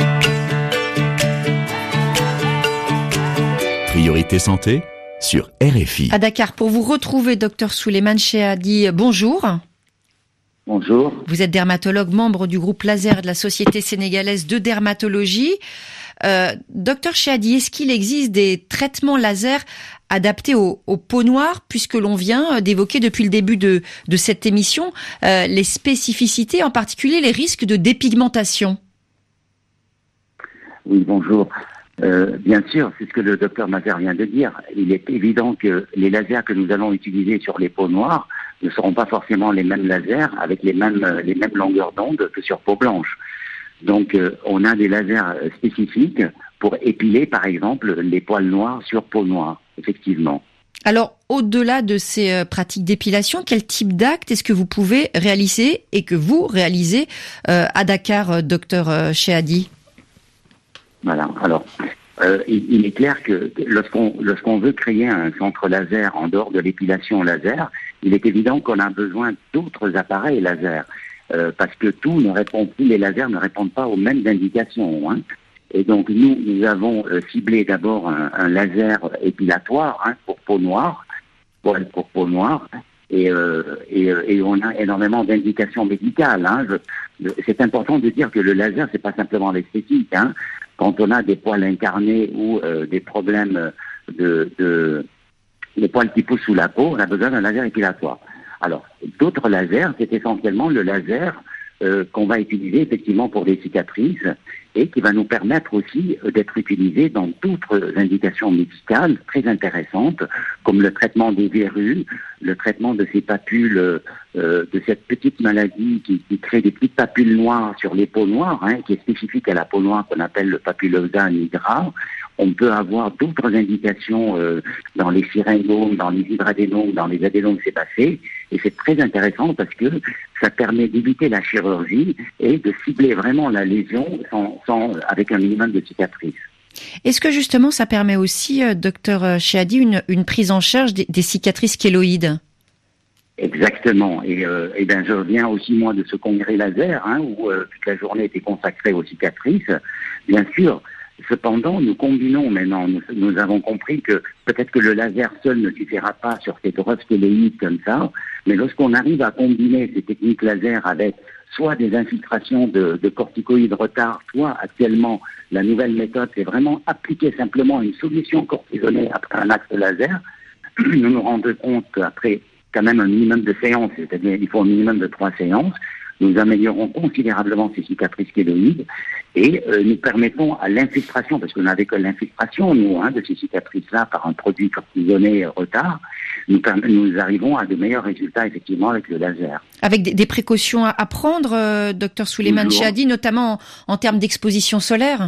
Priorité santé sur R F I. À Dakar, pour vous retrouver, docteur Souleymane Chehadi, bonjour. Bonjour. Vous êtes dermatologue, membre du groupe Laser de la Société sénégalaise de dermatologie. Euh, docteur Chehadi, est-ce qu'il existe des traitements laser adaptés aux, aux peaux noires, puisque l'on vient d'évoquer depuis le début de, de cette émission euh, les spécificités, en particulier les risques de dépigmentation? Oui, bonjour. Euh, bien sûr, c'est ce que le docteur Mazère vient de dire. Il est évident que les lasers que nous allons utiliser sur les peaux noires ne seront pas forcément les mêmes lasers avec les mêmes, les mêmes longueurs d'onde que sur peau blanche. Donc, euh, on a des lasers spécifiques pour épiler, par exemple, les poils noirs sur peau noire, effectivement. Alors, au-delà de ces euh, pratiques d'épilation, quel type d'acte est-ce que vous pouvez réaliser et que vous réalisez euh, à Dakar, euh, docteur euh, Chehadi? Voilà. Alors, euh, il, il est clair que lorsqu'on lorsqu'on veut créer un centre laser en dehors de l'épilation laser, il est évident qu'on a besoin d'autres appareils laser, euh, parce que tout ne répond plus, les lasers ne répondent pas aux mêmes indications. Hein. Et donc nous, nous avons euh, ciblé d'abord un, un laser épilatoire hein, pour peau noire, pour, pour peau noire, et, euh, et, et on a énormément d'indications médicales. Hein. Je, c'est important de dire que le laser, c'est pas simplement l'esthétique. Hein. Quand on a des poils incarnés ou euh, des problèmes de, de les poils qui poussent sous la peau, on a besoin d'un laser épilatoire. Alors, d'autres lasers, c'est essentiellement le laser euh, qu'on va utiliser effectivement pour des cicatrices et qui va nous permettre aussi euh, d'être utilisé dans d'autres indications médicales très intéressantes, comme le traitement des verrues, le traitement de ces papules, euh, de cette petite maladie qui, qui crée des petites papules noires sur les peaux noires, hein, qui est spécifique à la peau noire qu'on appelle le papulosa nigra. On peut avoir d'autres indications euh, dans les syringomes, dans les hydradénomes, dans les adénomes sébacés, et c'est très intéressant parce que ça permet d'éviter la chirurgie et de cibler vraiment la lésion sans, sans, avec un minimum de cicatrices. Est-ce que justement ça permet aussi, euh, docteur Chehadi, une, une prise en charge des, des cicatrices kéloïdes? Exactement. Et, euh, et ben je reviens aussi moi de ce congrès laser hein, où euh, toute la journée était consacrée aux cicatrices. Bien sûr. Cependant, nous combinons maintenant, nous, nous avons compris que peut-être que le laser seul ne suffira pas sur ces grosses kéloïdes comme ça, mais lorsqu'on arrive à combiner ces techniques laser avec soit des infiltrations de, de corticoïdes retard, soit actuellement la nouvelle méthode, c'est vraiment appliquer simplement une solution cortisonnée après un acte laser, nous nous rendons compte qu'après quand même un minimum de séances, c'est-à-dire il faut un minimum de trois séances, nous améliorons considérablement ces cicatrices kéloïdes et euh, nous permettons à l'infiltration, parce qu'on n'avait que l'infiltration, nous, hein, de ces cicatrices-là par un produit cortisonné retard, nous, nous arrivons à de meilleurs résultats effectivement avec le laser. Avec des, des précautions à prendre, euh, docteur Souleymane Chehadi, notamment en, en termes d'exposition solaire?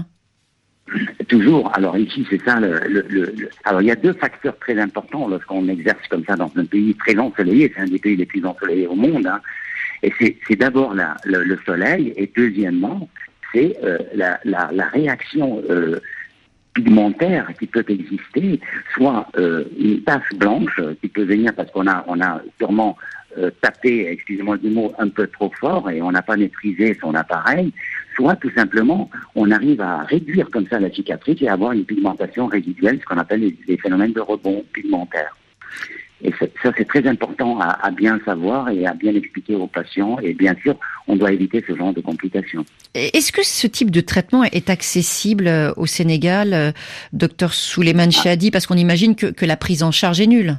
Toujours. Alors ici, c'est ça. Le, le, le, alors il y a deux facteurs très importants lorsqu'on exerce comme ça dans un pays très ensoleillé. C'est un des pays les plus ensoleillés au monde. Hein. Et c'est, c'est d'abord la, le, le soleil, et deuxièmement, c'est euh, la, la, la réaction euh, pigmentaire qui peut exister, soit euh, une tache blanche qui peut venir parce qu'on a, on a sûrement euh, tapé, excusez-moi du mot, un peu trop fort et on n'a pas maîtrisé son appareil, soit tout simplement on arrive à réduire comme ça la cicatrice et avoir une pigmentation résiduelle, ce qu'on appelle les, les phénomènes de rebond pigmentaire. Et ça, c'est très important à, à bien savoir et à bien expliquer aux patients. Et bien sûr, on doit éviter ce genre de complications. Est-ce que ce type de traitement est accessible au Sénégal, docteur Souleymane Chehadi, parce qu'on imagine que, que la prise en charge est nulle?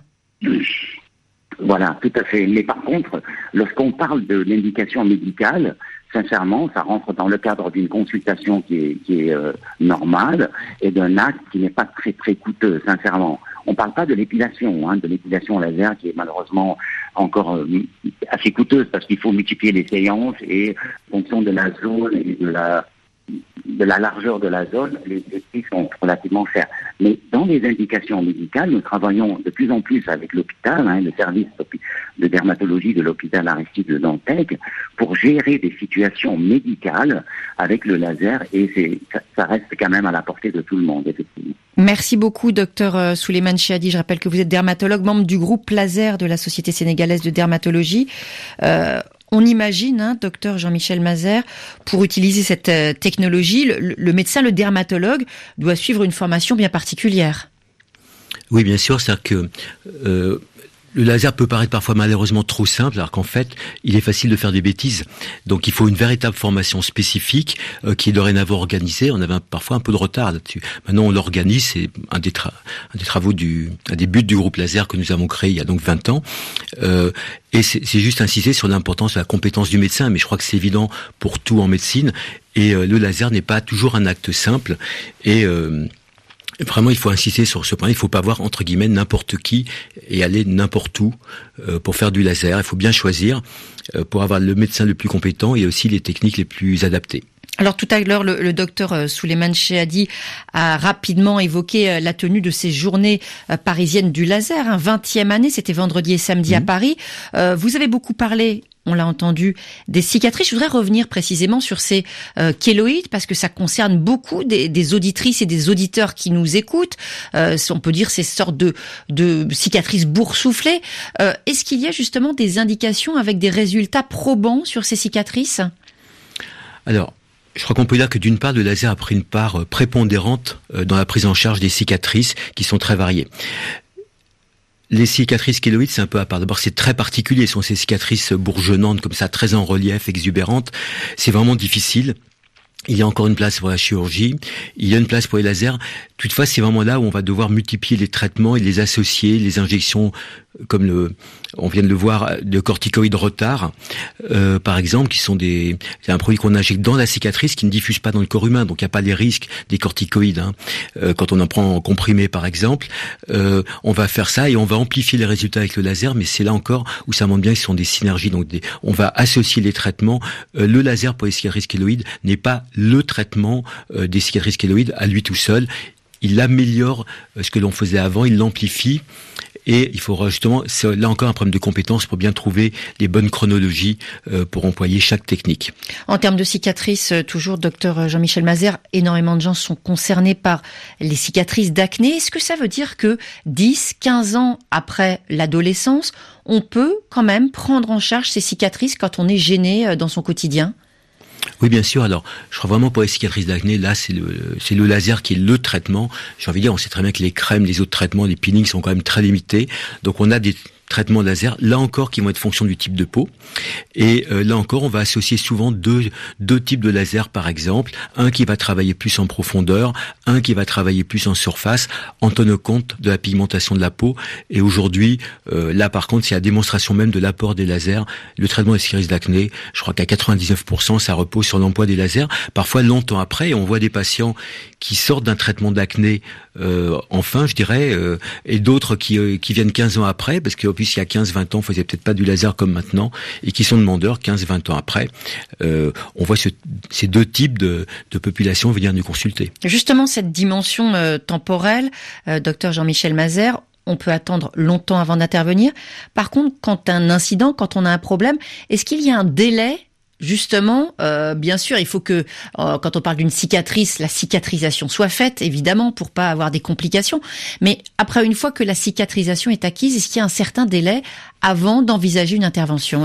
Voilà, tout à fait. Mais par contre, lorsqu'on parle de l'indication médicale, sincèrement, ça rentre dans le cadre d'une consultation qui est, qui est euh, normale et d'un acte qui n'est pas très très coûteux, sincèrement. On ne parle pas de l'épilation, hein, de l'épilation laser qui est malheureusement encore euh, assez coûteuse parce qu'il faut multiplier les séances et en fonction de la zone et de la de la largeur de la zone, les, les prix sont relativement chers. Mais dans les indications médicales, nous travaillons de plus en plus avec l'hôpital, hein, le service de dermatologie de l'hôpital Aristide de Dantec, pour gérer des situations médicales avec le laser, et c'est, ça, ça reste quand même à la portée de tout le monde, effectivement. Merci beaucoup, docteur Souleymane Chehadi. Je rappelle que vous êtes dermatologue, membre du groupe Laser de la Société sénégalaise de dermatologie. Euh, On imagine, hein, docteur Jean-Michel Mazères, pour utiliser cette euh, technologie, le, le médecin, le dermatologue, doit suivre une formation bien particulière. Oui, bien sûr, c'est-à-dire que euh, le laser peut paraître parfois malheureusement trop simple, alors qu'en fait, il est facile de faire des bêtises. Donc il faut une véritable formation spécifique euh, qui est dorénavant organisée. On avait un, parfois un peu de retard là-dessus. Maintenant, on l'organise, c'est un des, tra- un des travaux, du, un des buts du groupe laser que nous avons créé il y a donc vingt ans. Euh, et c'est, c'est juste insister sur l'importance de la compétence du médecin, mais je crois que c'est évident pour tout en médecine. Et euh, le laser n'est pas toujours un acte simple. Et... Euh, Vraiment, il faut insister sur ce point. Il ne faut pas voir, entre guillemets, n'importe qui et aller n'importe où euh, pour faire du laser. Il faut bien choisir euh, pour avoir le médecin le plus compétent et aussi les techniques les plus adaptées. Alors tout à l'heure, le, le docteur Souleymane Chehadi a rapidement évoqué la tenue de ces journées parisiennes du laser. Hein, vingtième année, c'était vendredi et samedi mmh. à Paris. Euh, vous avez beaucoup parlé, on l'a entendu, des cicatrices. Je voudrais revenir précisément sur ces euh, kéloïdes parce que ça concerne beaucoup des, des auditrices et des auditeurs qui nous écoutent. Euh, on peut dire ces sortes de, de cicatrices boursouflées. Euh, est-ce qu'il y a justement des indications avec des résultats probants sur ces cicatrices ? Alors, je crois qu'on peut dire que d'une part, le laser a pris une part prépondérante dans la prise en charge des cicatrices qui sont très variées. Les cicatrices kéloïdes, c'est un peu à part. D'abord, c'est très particulier. Ce sont ces cicatrices bourgeonnantes, comme ça, très en relief, exubérantes. C'est vraiment difficile. Il y a encore une place pour la chirurgie, il y a une place pour les lasers. Toutefois, c'est vraiment là où on va devoir multiplier les traitements et les associer, les injections, comme le, on vient de le voir, de corticoïdes retard, euh, par exemple, qui sont des, c'est un produit qu'on injecte dans la cicatrice qui ne diffuse pas dans le corps humain, donc il n'y a pas les risques des corticoïdes. Hein. Euh, quand on en prend en comprimé, par exemple, euh, on va faire ça et on va amplifier les résultats avec le laser, mais c'est là encore où ça montre bien que ce sont des synergies. Donc, des, on va associer les traitements. Euh, le laser pour les cicatrices kéloïdes n'est pas le traitement euh, des cicatrices kéloïdes à lui tout seul. Il améliore euh, ce que l'on faisait avant, il l'amplifie. Et il faudra justement, c'est là encore un problème de compétence pour bien trouver les bonnes chronologies euh, pour employer chaque technique. En termes de cicatrices, toujours, docteur Jean-Michel Mazères, énormément de gens sont concernés par les cicatrices d'acné. Est-ce que ça veut dire que dix, quinze ans après l'adolescence, on peut quand même prendre en charge ces cicatrices quand on est gêné dans son quotidien ? Oui, bien sûr. Alors, je crois vraiment pour les cicatrices d'acné, là, c'est le, c'est le laser qui est le traitement. J'ai envie de dire, on sait très bien que les crèmes, les autres traitements, les peelings sont quand même très limités. Donc, on a des traitements laser, là encore, qui vont être fonction du type de peau. Et euh, là encore, on va associer souvent deux, deux types de laser, par exemple. Un qui va travailler plus en profondeur, un qui va travailler plus en surface, en tenant compte de la pigmentation de la peau. Et aujourd'hui, euh, là par contre, c'est la démonstration même de l'apport des lasers. Le traitement des cicatrices d'acné, je crois qu'à quatre-vingt-dix-neuf pour cent, ça repose sur l'emploi des lasers. Parfois, longtemps après, on voit des patients qui sortent d'un traitement d'acné, euh, enfin, je dirais, euh, et d'autres qui, euh, qui viennent quinze ans après, parce que plus il y a quinze vingt ans, on faisait peut-être pas du laser comme maintenant, et qui sont demandeurs quinze vingt ans après. Euh, on voit ce, ces deux types de, de populations venir nous consulter. Justement, cette dimension euh, temporelle, euh, docteur Jean-Michel Mazères, on peut attendre longtemps avant d'intervenir. Par contre, quand un incident, quand on a un problème, est-ce qu'il y a un délai ? Justement, euh, bien sûr, il faut que, euh, quand on parle d'une cicatrice, la cicatrisation soit faite, évidemment, pour pas avoir des complications. Mais après, une fois que la cicatrisation est acquise, est-ce qu'il y a un certain délai avant d'envisager une intervention laser ?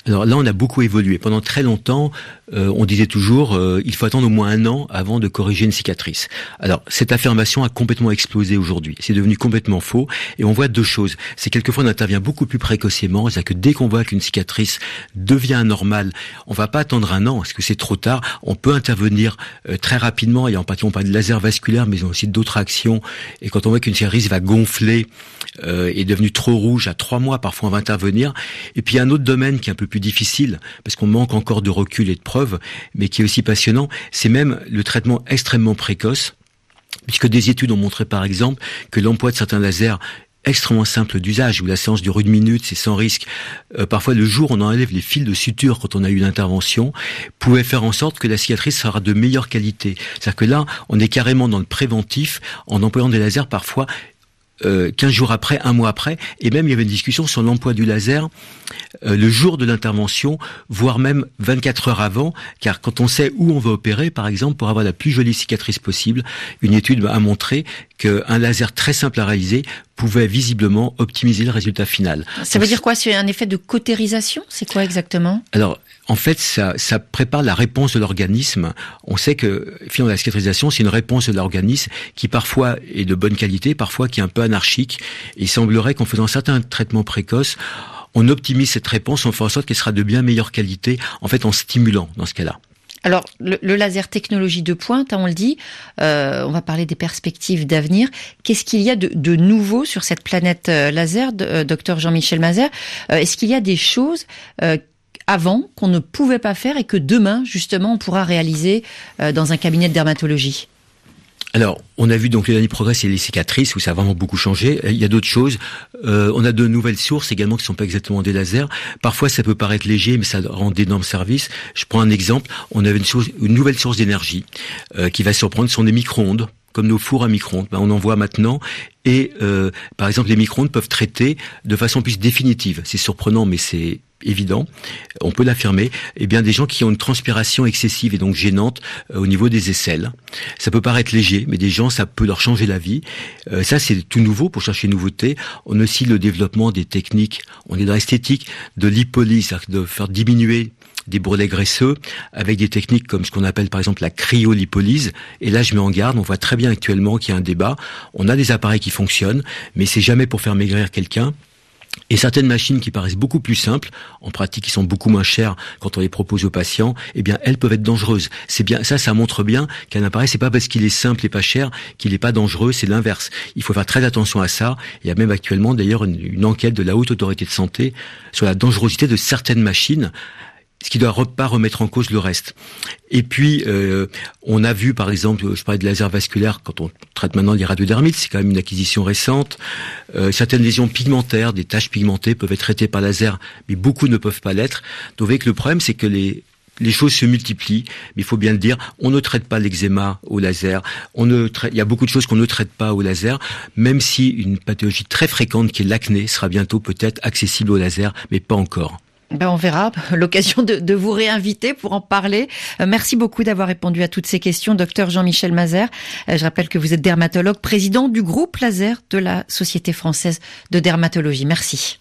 Alors là, on a beaucoup évolué. Pendant très longtemps, euh, on disait toujours euh, il faut attendre au moins un an avant de corriger une cicatrice. Alors, cette affirmation a complètement explosé aujourd'hui. C'est devenu complètement faux. Et on voit deux choses. C'est quelquefois on intervient beaucoup plus précocement. C'est-à-dire que dès qu'on voit qu'une cicatrice devient anormale, on va pas attendre un an, parce que c'est trop tard. On peut intervenir euh, très rapidement. Et en particulier, on parle de laser vasculaire, mais aussi d'autres actions. Et quand on voit qu'une cicatrice va gonfler, euh, est devenue trop rouge, à trois mois, parfois on va intervenir. Et puis, il y a un autre domaine qui est un peu plus difficile, parce qu'on manque encore de recul et de preuves, mais qui est aussi passionnant, c'est même le traitement extrêmement précoce, puisque des études ont montré par exemple que l'emploi de certains lasers extrêmement simples d'usage, où la séance dure une minute, c'est sans risque, euh, parfois le jour on enlève les fils de suture quand on a eu une intervention, pouvait faire en sorte que la cicatrice sera de meilleure qualité. C'est-à-dire que là, on est carrément dans le préventif, en employant des lasers parfois Euh, quinze jours après, un mois après, et même il y avait une discussion sur l'emploi du laser euh, le jour de l'intervention, voire même vingt-quatre heures avant, car quand on sait où on va opérer, par exemple, pour avoir la plus jolie cicatrice possible, une étude a montré qu'un laser très simple à réaliser pouvait visiblement optimiser le résultat final. Ça Donc, veut dire quoi? C'est un effet de cautérisation? C'est quoi exactement? Alors, en fait, ça, ça prépare la réponse de l'organisme. On sait que, finalement, la cicatrisation, c'est une réponse de l'organisme qui parfois est de bonne qualité, parfois qui est un peu anarchique. Et il semblerait qu'en faisant certains traitements précoces, on optimise cette réponse, on fait en sorte qu'elle sera de bien meilleure qualité, en fait, en stimulant dans ce cas-là. Alors, le, le laser technologie de pointe, hein, on le dit, euh, on va parler des perspectives d'avenir. Qu'est-ce qu'il y a de, de nouveau sur cette planète euh, laser, de, euh, docteur Jean-Michel Mazère? euh, Est-ce qu'il y a des choses euh, avant qu'on ne pouvait pas faire et que demain, justement, on pourra réaliser euh, dans un cabinet de dermatologie? Alors, on a vu donc le dernier progrès, c'est les cicatrices, où ça a vraiment beaucoup changé. Il y a d'autres choses. Euh, on a de nouvelles sources également qui ne sont pas exactement des lasers. Parfois, ça peut paraître léger, mais ça rend d'énormes services. Je prends un exemple. On avait une, source, une nouvelle source d'énergie euh, qui va surprendre, ce sont des micro-ondes, comme nos fours à micro-ondes. Ben, on en voit maintenant. Et euh, par exemple, les micro-ondes peuvent traiter de façon plus définitive. C'est surprenant, mais c'est évident, on peut l'affirmer, eh bien des gens qui ont une transpiration excessive et donc gênante euh, au niveau des aisselles. Ça peut paraître léger, mais des gens, ça peut leur changer la vie. Euh, ça, c'est tout nouveau pour chercher une nouveauté. On a aussi le développement des techniques, on est dans l'esthétique, de lipolyse, c'est-à-dire de faire diminuer des bourrelets graisseux avec des techniques comme ce qu'on appelle par exemple la cryolipolyse. Et là, je mets en garde, on voit très bien actuellement qu'il y a un débat. On a des appareils qui fonctionnent, mais c'est jamais pour faire maigrir quelqu'un. Et certaines machines qui paraissent beaucoup plus simples, en pratique qui sont beaucoup moins chères quand on les propose aux patients, eh bien elles peuvent être dangereuses. C'est bien ça, ça montre bien qu'un appareil, c'est pas parce qu'il est simple et pas cher qu'il est pas dangereux, c'est l'inverse. Il faut faire très attention à ça. Il y a même actuellement d'ailleurs une, une enquête de la Haute Autorité de Santé sur la dangerosité de certaines machines, ce qui ne doit pas remettre en cause le reste. Et puis, euh, on a vu, par exemple, je parlais de laser vasculaire, quand on traite maintenant les radiodermites, c'est quand même une acquisition récente. Euh, certaines lésions pigmentaires, des taches pigmentées peuvent être traitées par laser, mais beaucoup ne peuvent pas l'être. Donc, avec le problème, c'est que les les choses se multiplient, mais il faut bien le dire, on ne traite pas l'eczéma au laser, on ne traite, il y a beaucoup de choses qu'on ne traite pas au laser, même si une pathologie très fréquente qui est l'acné sera bientôt peut-être accessible au laser, mais pas encore. Ben on verra, l'occasion de, de vous réinviter pour en parler. Euh, merci beaucoup d'avoir répondu à toutes ces questions, docteur Jean-Michel Mazère. Euh, je rappelle que vous êtes dermatologue, président du groupe laser de la Société française de dermatologie. Merci.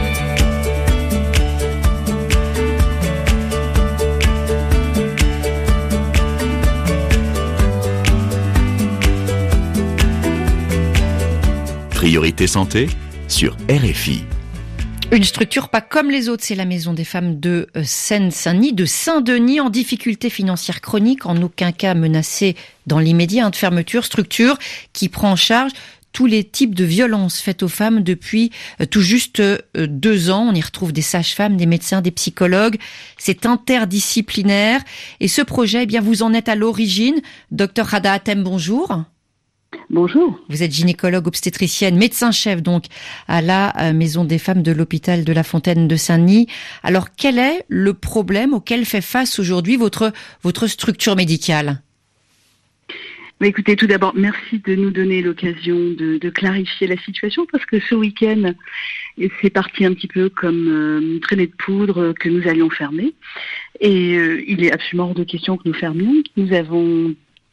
Priorité santé sur R F I. Une structure pas comme les autres, c'est la Maison des femmes de Seine-Saint-Denis, de Saint-Denis, en difficulté financière chronique, en aucun cas menacée dans l'immédiat hein, de fermeture, structure qui prend en charge tous les types de violences faites aux femmes depuis euh, tout juste euh, deux ans. On y retrouve des sages-femmes, des médecins, des psychologues. C'est interdisciplinaire. Et ce projet, eh bien, vous en êtes à l'origine. Docteur Rada Hatem, bonjour. Bonjour. Vous êtes gynécologue obstétricienne, médecin-chef donc à la Maison des femmes de l'hôpital de La Fontaine de Saint-Denis. Alors quel est le problème auquel fait face aujourd'hui votre votre structure médicale ? Bah écoutez, tout d'abord, merci de nous donner l'occasion de, de clarifier la situation parce que ce week-end, c'est parti un petit peu comme euh, une traînée de poudre que nous allions fermer. Et euh, il est absolument hors de question que nous fermions. Nous avons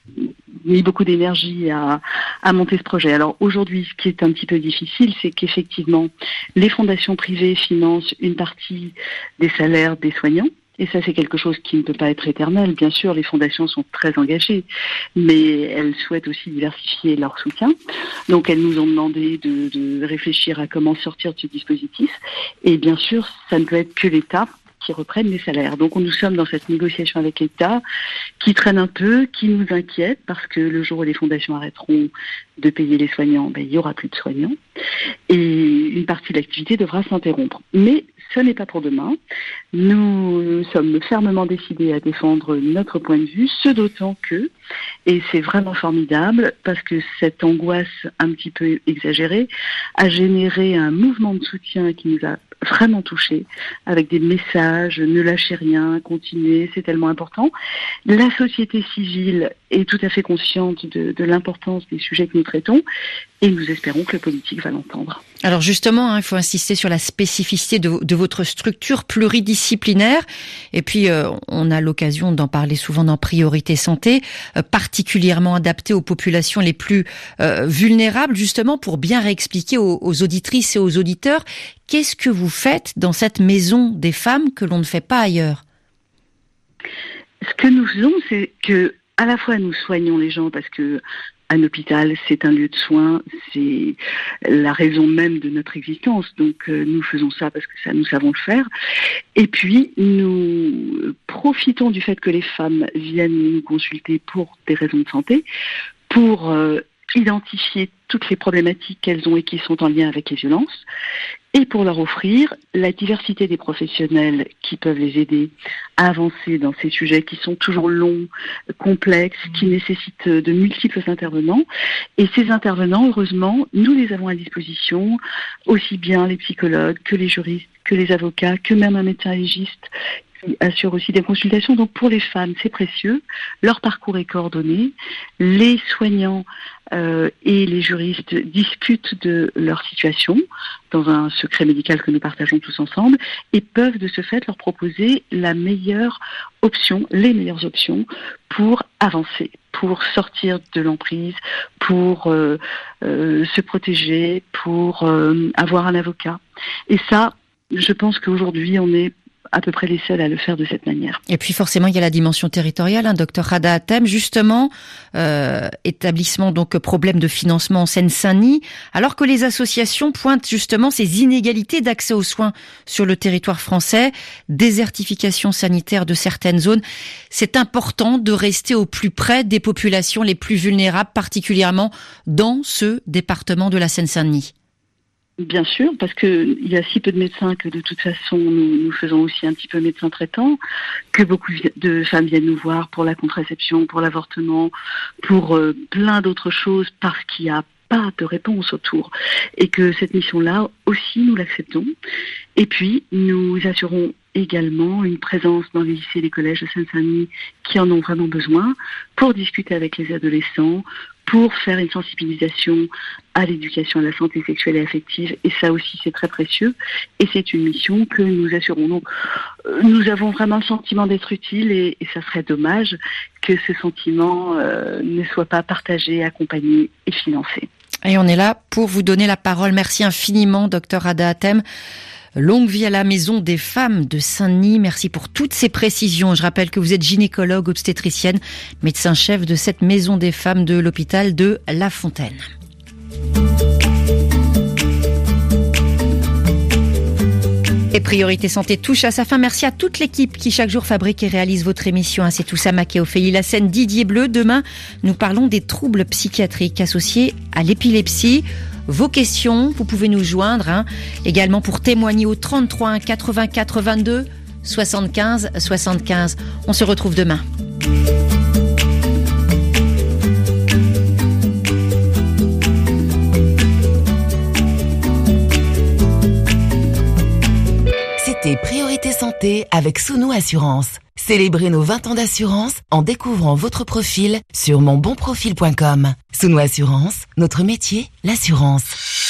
mis beaucoup d'énergie à, à monter ce projet. Alors aujourd'hui, ce qui est un petit peu difficile, c'est qu'effectivement, les fondations privées financent une partie des salaires des soignants. Et ça, c'est quelque chose qui ne peut pas être éternel. Bien sûr, les fondations sont très engagées, mais elles souhaitent aussi diversifier leur soutien. Donc, elles nous ont demandé de, de réfléchir à comment sortir de ce dispositif. Et bien sûr, ça ne peut être que l'État qui reprenne les salaires. Donc, nous sommes dans cette négociation avec l'État qui traîne un peu, qui nous inquiète, parce que le jour où les fondations arrêteront de payer les soignants, ben, il n'y aura plus de soignants. Et une partie de l'activité devra s'interrompre. Mais ce n'est pas pour demain. Nous sommes fermement décidés à défendre notre point de vue, ce d'autant que, et c'est vraiment formidable, parce que cette angoisse un petit peu exagérée a généré un mouvement de soutien qui nous a vraiment touchés, avec des messages, ne lâchez rien, continuez, c'est tellement important. La société civile est tout à fait consciente de, de l'importance des sujets que nous traitons, et nous espérons que le politique va l'entendre. Alors justement, hein, il faut insister sur la spécificité de, de votre structure pluridisciplinaire, et puis euh, on a l'occasion d'en parler souvent dans Priorité Santé, euh, particulièrement adaptée aux populations les plus euh, vulnérables, justement pour bien réexpliquer aux, aux auditrices et aux auditeurs qu'est-ce que vous faites dans cette maison des femmes que l'on ne fait pas ailleurs. Ce que nous faisons, c'est que à la fois nous soignons les gens parce que un hôpital, c'est un lieu de soins, c'est la raison même de notre existence. Donc euh, nous faisons ça parce que ça, nous savons le faire. Et puis nous profitons du fait que les femmes viennent nous consulter pour des raisons de santé, pour euh, identifier toutes les problématiques qu'elles ont et qui sont en lien avec les violences, et pour leur offrir la diversité des professionnels qui peuvent les aider à avancer dans ces sujets qui sont toujours longs, complexes, qui nécessitent de multiples intervenants. Et ces intervenants, heureusement, nous les avons à disposition, aussi bien les psychologues que les juristes, que les avocats, que même un médecin légiste qui assure aussi des consultations. Donc pour les femmes, c'est précieux. Leur parcours est coordonné. Les soignants euh, et les juristes discutent de leur situation dans un secret médical que nous partageons tous ensemble et peuvent de ce fait leur proposer la meilleure option, les meilleures options pour avancer, pour sortir de l'emprise, pour euh, euh, se protéger, pour euh, avoir un avocat. Et ça, je pense qu'aujourd'hui, on est à peu près les seuls à le faire de cette manière. Et puis forcément, il y a la dimension territoriale, hein, docteur Rada Hatem, justement, euh, établissement donc problème de financement en Seine-Saint-Denis, alors que les associations pointent justement ces inégalités d'accès aux soins sur le territoire français, désertification sanitaire de certaines zones. C'est important de rester au plus près des populations les plus vulnérables, particulièrement dans ce département de la Seine-Saint-Denis. Bien sûr, parce que il y a si peu de médecins que de toute façon nous, nous faisons aussi un petit peu médecin traitant, que beaucoup de femmes viennent nous voir pour la contraception, pour l'avortement, pour euh, plein d'autres choses parce qu'il n'y a pas de réponse autour. Et que cette mission-là aussi nous l'acceptons. Et puis nous assurons également une présence dans les lycées et les collèges de Seine-Saint-Denis qui en ont vraiment besoin pour discuter avec les adolescents, pour faire une sensibilisation à l'éducation à la santé sexuelle et affective. Et ça aussi, c'est très précieux. Et c'est une mission que nous assurons. Donc, euh, nous avons vraiment le sentiment d'être utiles et, et ça serait dommage que ce sentiment euh, ne soit pas partagé, accompagné et financé. Et on est là pour vous donner la parole. Merci infiniment, docteur Rada Hatem. Longue vie à la Maison des Femmes de Saint-Denis. Merci pour toutes ces précisions. Je rappelle que vous êtes gynécologue, obstétricienne, médecin-chef de cette Maison des Femmes de l'hôpital de La Fontaine. Et Priorité Santé touche à sa fin. Merci à toute l'équipe qui chaque jour fabrique et réalise votre émission. C'est tout ça, Maquet, Ophélie Lassène, Didier Bleu. Demain, nous parlons des troubles psychiatriques associés à l'épilepsie. Vos questions, vous pouvez nous joindre hein, également pour témoigner au trente-trois un quatre-vingt-quatre vingt-deux soixante-quinze soixante-quinze. On se retrouve demain. C'était Priorité Santé avec Sounou Assurance. Célébrez nos vingt ans d'assurance en découvrant votre profil sur mon bon profil point com. Sounou Assurance, notre métier, l'assurance.